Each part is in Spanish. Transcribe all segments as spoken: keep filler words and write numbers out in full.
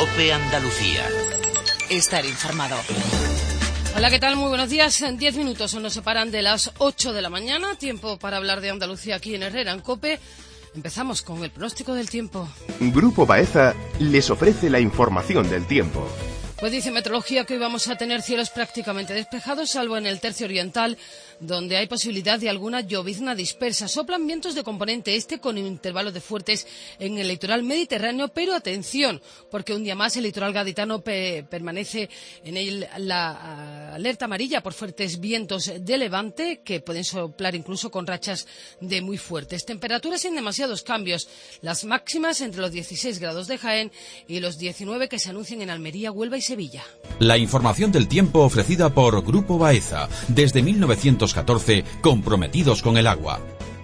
COPE Andalucía. Estar informado. Hola, ¿qué tal? Muy buenos días. En diez minutos nos separan de las ocho de la mañana. Tiempo para hablar de Andalucía aquí en Herrera, en COPE. Empezamos con el pronóstico del tiempo. Grupo Baeza les ofrece la información del tiempo. Pues dice Meteorología que hoy vamos a tener cielos prácticamente despejados, salvo en el tercio oriental, donde hay posibilidad de alguna llovizna dispersa. Soplan vientos de componente este con intervalos de fuertes en el litoral mediterráneo, pero atención, porque un día más el litoral gaditano pe permanece en el, la uh, alerta amarilla por fuertes vientos de levante que pueden soplar incluso con rachas de muy fuertes. Temperaturas sin demasiados cambios, las máximas entre los dieciséis grados de Jaén y los diecinueve que se anuncian en Almería, Huelva y Sevilla. La información del tiempo ofrecida por Grupo Baeza, desde mil novecientos catorce, comprometidos con el agua.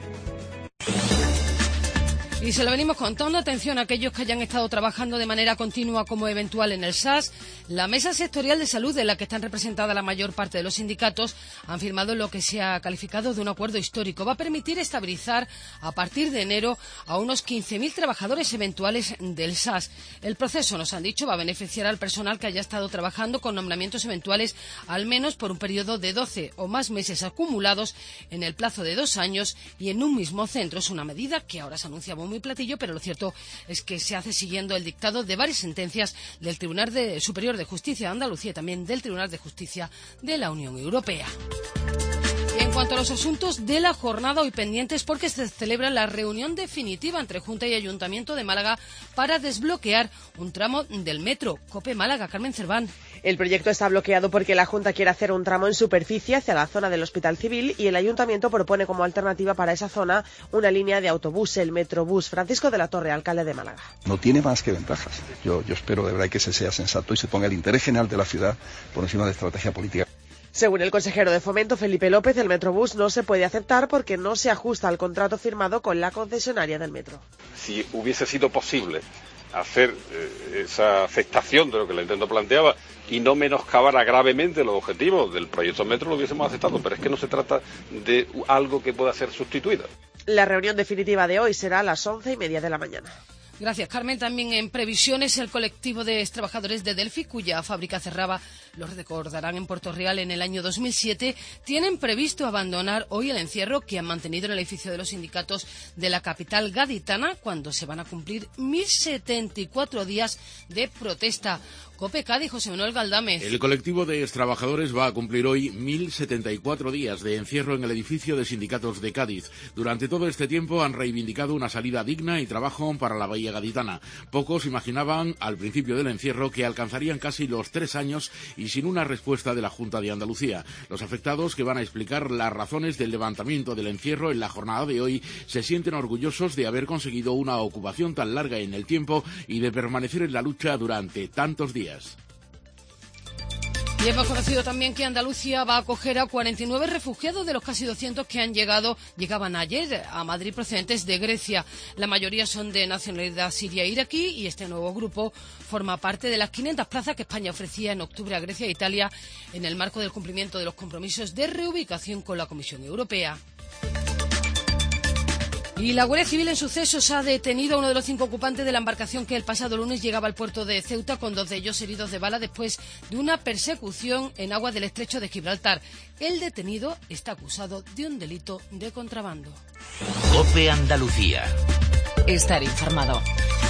Y se lo venimos contando, atención a aquellos que hayan estado trabajando de manera continua como eventual en el S A S. La Mesa Sectorial de Salud, en la que están representadas la mayor parte de los sindicatos, han firmado lo que se ha calificado de un acuerdo histórico. Va a permitir estabilizar a partir de enero a unos quince mil trabajadores eventuales del S A S. El proceso, nos han dicho, va a beneficiar al personal que haya estado trabajando con nombramientos eventuales al menos por un periodo de doce o más meses acumulados en el plazo de dos años y en un mismo centro. Es una medida que ahora se anuncia muy platillo, pero lo cierto es que se hace siguiendo el dictado de varias sentencias del Tribunal de, Superior de Justicia de Andalucía y también del Tribunal de Justicia de la Unión Europea. Y en cuanto a los asuntos de la jornada, hoy pendientes porque se celebra la reunión definitiva entre Junta y Ayuntamiento de Málaga para desbloquear un tramo del metro. COPE Málaga, Carmen Cerván. El proyecto está bloqueado porque la Junta quiere hacer un tramo en superficie hacia la zona del Hospital Civil y el Ayuntamiento propone como alternativa para esa zona una línea de autobús, el Metrobús. Francisco de la Torre, alcalde de Málaga. No tiene más que ventajas. Yo, yo espero de verdad que se sea sensato y se ponga el interés general de la ciudad por encima de estrategia política. Según el consejero de Fomento, Felipe López, el Metrobús no se puede aceptar porque no se ajusta al contrato firmado con la concesionaria del metro. Si hubiese sido posible hacer eh, esa aceptación de lo que el intento planteaba y no menoscabara gravemente los objetivos del proyecto metro, lo hubiésemos aceptado, pero es que no se trata de algo que pueda ser sustituido. La reunión definitiva de hoy será a las once y media de la mañana. Gracias, Carmen. También en previsiones, el colectivo de trabajadores de Delphi, cuya fábrica cerraba, los recordarán, en Puerto Real en el año dos mil siete, tienen previsto abandonar hoy el encierro que han mantenido en el edificio de los sindicatos de la capital gaditana cuando se van a cumplir mil setenta y cuatro días de protesta. COPE Cádiz, José Manuel Galdames. El colectivo de trabajadores va a cumplir hoy mil setenta y cuatro días de encierro en el edificio de sindicatos de Cádiz. Durante todo este tiempo han reivindicado una salida digna y trabajo para la bahía gaditana. Pocos imaginaban al principio del encierro que alcanzarían casi los tres años y sin una respuesta de la Junta de Andalucía. Los afectados, que van a explicar las razones del levantamiento del encierro en la jornada de hoy, se sienten orgullosos de haber conseguido una ocupación tan larga en el tiempo y de permanecer en la lucha durante tantos días. Y hemos conocido también que Andalucía va a acoger a cuarenta y nueve refugiados de los casi doscientos que han llegado, llegaban ayer a Madrid procedentes de Grecia. La mayoría son de nacionalidad siria e iraquí y este nuevo grupo forma parte de las quinientas plazas que España ofrecía en octubre a Grecia e Italia en el marco del cumplimiento de los compromisos de reubicación con la Comisión Europea. Y la Guardia Civil en sucesos ha detenido a uno de los cinco ocupantes de la embarcación que el pasado lunes llegaba al puerto de Ceuta, con dos de ellos heridos de bala después de una persecución en aguas del estrecho de Gibraltar. El detenido está acusado de un delito de contrabando. COPE Andalucía. Estar informado.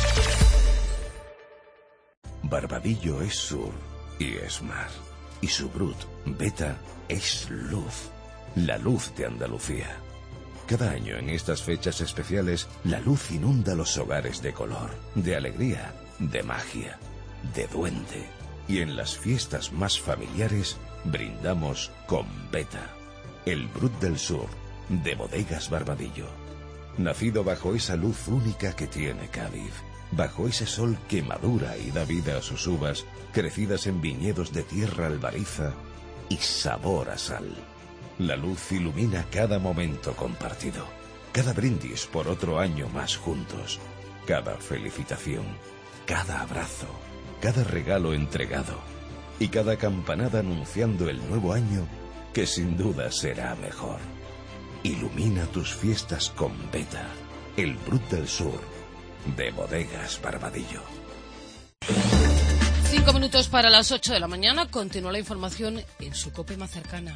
Barbadillo es sur y es mar. Y su brut, beta, es luz. La luz de Andalucía. Cada año en estas fechas especiales, la luz inunda los hogares de color, de alegría, de magia, de duende. Y en las fiestas más familiares, brindamos con Beta, el Brut del Sur, de Bodegas Barbadillo. Nacido bajo esa luz única que tiene Cádiz, bajo ese sol que madura y da vida a sus uvas, crecidas en viñedos de tierra albariza y sabor a sal. La luz ilumina cada momento compartido, cada brindis por otro año más juntos, cada felicitación, cada abrazo, cada regalo entregado y cada campanada anunciando el nuevo año que sin duda será mejor. Ilumina tus fiestas con Beta, el Brut del Sur, de Bodegas Barbadillo. Cinco minutos para las ocho de la mañana. Continúa la información en su COPE más cercana.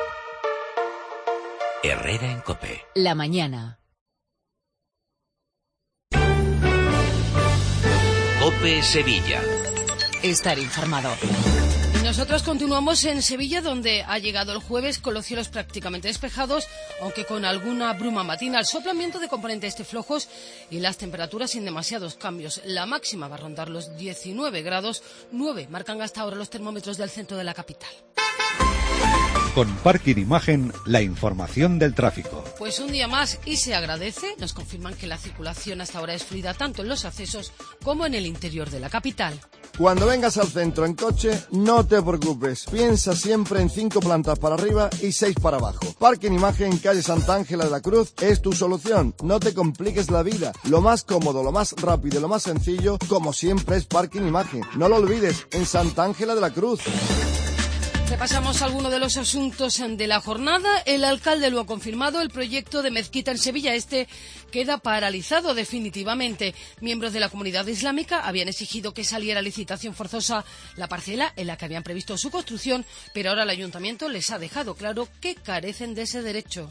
Herrera en COPE. La mañana. COPE Sevilla. Estar informado. Y nosotros continuamos en Sevilla, donde ha llegado el jueves con los cielos prácticamente despejados, aunque con alguna bruma matinal. Soplan vientos de componente este flojos y las temperaturas sin demasiados cambios. La máxima va a rondar los diecinueve grados, nueve marcan hasta ahora los termómetros del centro de la capital. Con Parking Imagen, la información del tráfico. Pues un día más y se agradece. Nos confirman que la circulación hasta ahora es fluida tanto en los accesos como en el interior de la capital. Cuando vengas al centro en coche, no te preocupes. Piensa siempre en cinco plantas para arriba y seis para abajo. Parking Imagen, calle Santa Ángela de la Cruz, es tu solución. No te compliques la vida. Lo más cómodo, lo más rápido y lo más sencillo, como siempre, es Parking Imagen. No lo olvides, en Santa Ángela de la Cruz. Repasamos algunos de los asuntos de la jornada. El alcalde lo ha confirmado. El proyecto de mezquita en Sevilla Este queda paralizado definitivamente. Miembros de la comunidad islámica habían exigido que saliera a licitación forzosa la parcela en la que habían previsto su construcción, pero ahora el ayuntamiento les ha dejado claro que carecen de ese derecho.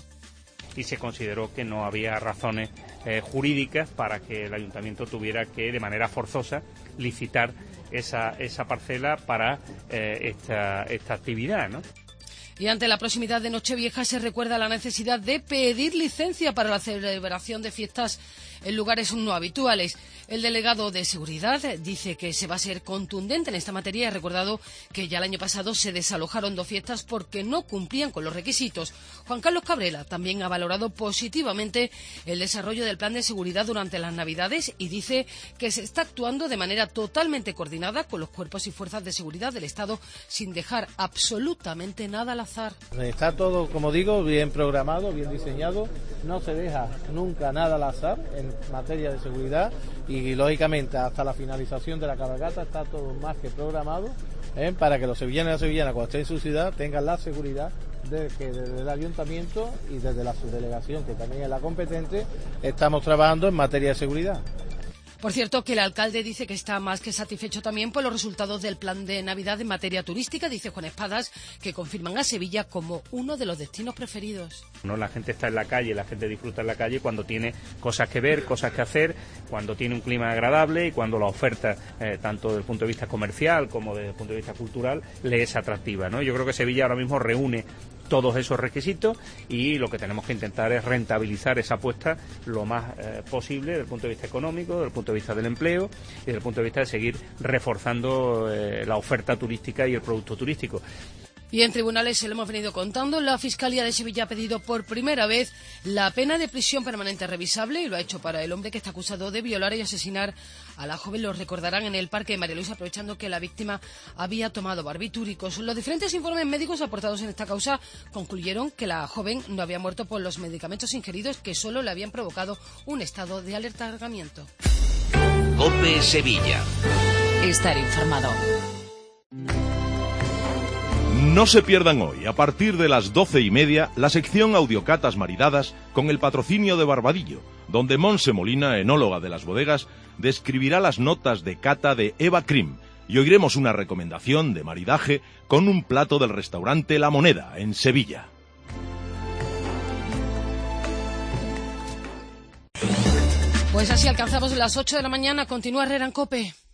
Y se consideró que no había razones eh, jurídicas para que el ayuntamiento tuviera que, de manera forzosa, licitar esa, esa parcela para eh, esta, esta actividad, ¿no? Y ante la proximidad de Nochevieja se recuerda la necesidad de pedir licencia para la celebración de fiestas en lugares no habituales. El delegado de Seguridad dice que se va a ser contundente en esta materia y ha recordado que ya el año pasado se desalojaron dos fiestas porque no cumplían con los requisitos. Juan Carlos Cabrera también ha valorado positivamente el desarrollo del plan de seguridad durante las Navidades y dice que se está actuando de manera totalmente coordinada con los cuerpos y fuerzas de seguridad del Estado sin dejar absolutamente nada al azar. Está todo, como digo, bien programado, bien diseñado, no se deja nunca nada al azar en materia de seguridad y, lógicamente, hasta la finalización de la cabalgata está todo más que programado ¿eh? para que los sevillanos y las sevillanas, cuando estén en su ciudad, tengan la seguridad de que desde el ayuntamiento y desde la subdelegación, que también es la competente, estamos trabajando en materia de seguridad. Por cierto, que el alcalde dice que está más que satisfecho también por los resultados del plan de Navidad en materia turística. Dice Juan Espadas que confirman a Sevilla como uno de los destinos preferidos. No, la gente está en la calle, la gente disfruta en la calle cuando tiene cosas que ver, cosas que hacer, cuando tiene un clima agradable y cuando la oferta, eh, tanto desde el punto de vista comercial como desde el punto de vista cultural, le es atractiva, ¿no? Yo creo que Sevilla ahora mismo reúne todos esos requisitos y lo que tenemos que intentar es rentabilizar esa apuesta lo más eh, posible desde el punto de vista económico, desde el punto de vista del empleo y desde el punto de vista de seguir reforzando eh, la oferta turística y el producto turístico. Y en tribunales, se lo hemos venido contando, la Fiscalía de Sevilla ha pedido por primera vez la pena de prisión permanente revisable y lo ha hecho para el hombre que está acusado de violar y asesinar a la joven. Lo recordarán en el Parque de María Luisa, aprovechando que la víctima había tomado barbitúricos. Los diferentes informes médicos aportados en esta causa concluyeron que la joven no había muerto por los medicamentos ingeridos, que solo le habían provocado un estado de alertamiento. COPE Sevilla. Estar informado. No se pierdan hoy, a partir de las doce y media, la sección Audiocatas Maridadas con el patrocinio de Barbadillo, donde Monse Molina, enóloga de las bodegas, describirá las notas de cata de Eva Krim y oiremos una recomendación de maridaje con un plato del restaurante La Moneda, en Sevilla. Pues así alcanzamos las ocho de la mañana. Continúa Herrera en COPE.